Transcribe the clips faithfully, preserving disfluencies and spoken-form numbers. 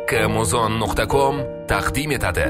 Amazon nuqta com taqdim etadi.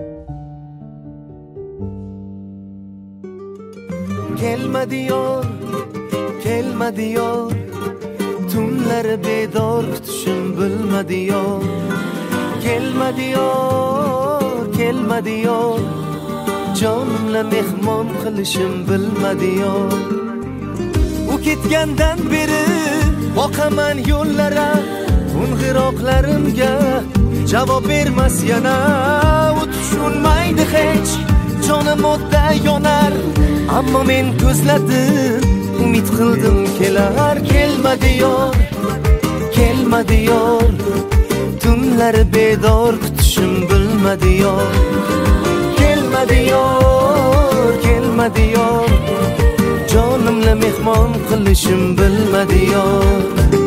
Kelma diyor, kelma diyor, tunlar bedor kutishim bilma diyor. Kelma diyor, kelma diyor, jonimla mehmon qilishim bilma diyor. U ketgandan beri boqaman yo'llara, qo'ng'iroqlarimga javob bermas yana. U tushunmaydi hech, jonim o'tda yonar, ammo men ko'zladim, umid qildim kelar. Kelma diyor, kelma diyor, tunlar bedor kutishim bilma diyor. Kelma diyor, kelma diyor, jonimla mehmon qilishim bilma diyor.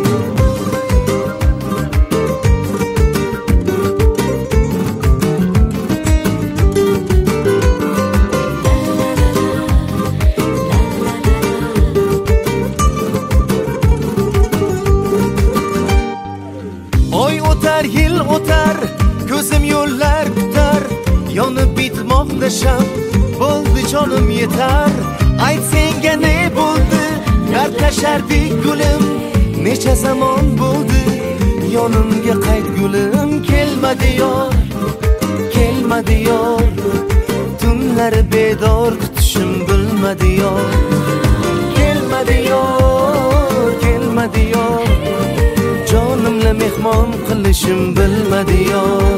Oy o'tar, yil o'tar, ko'zim yo'llar kutar, yonib bitmoqda sham, bo'ldi jonim yetar. Ayt senga ne bo'ldi, yar tashardik gulim, necha zamon bo'ldi, yonimga qayt gulim. Kelma diyor, kelma diyor, tunlar bedor kutishim bilma diyor. Kelma diyor, kelma diyor, jonimla mehmon qilishim bilma diyor.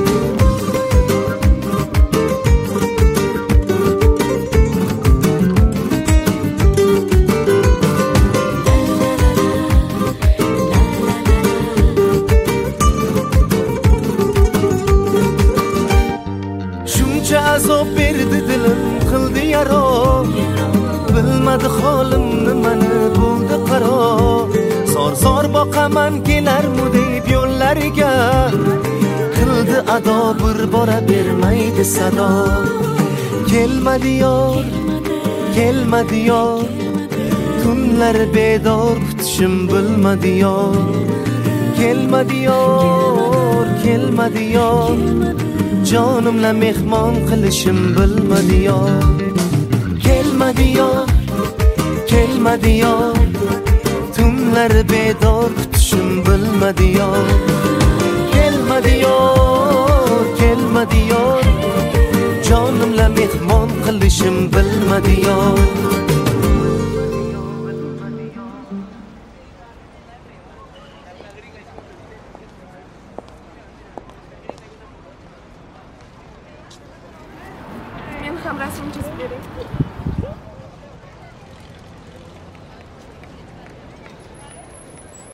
Shuncha azob berdi dilim, qildi yaro, bilmadi holimni, mani bo'ldi qaro. Zor zor boqaman kelarmu deb yo'llariga, qildi ado bir bora bermaydi sado. Kelma diyor, kelma diyor, tunlar bedor kutishim bilma diyor. Kelma diyor, kelma diyor, jonimla mehmon qilishim bilma diyor. Kelma diyor, kelma diyor, tunlar bedor kutishim bilma diyor. Kelma diyor, kelma diyor, jonimla mehmon qilishim bilma diyor. Men ham rasm chizib bering.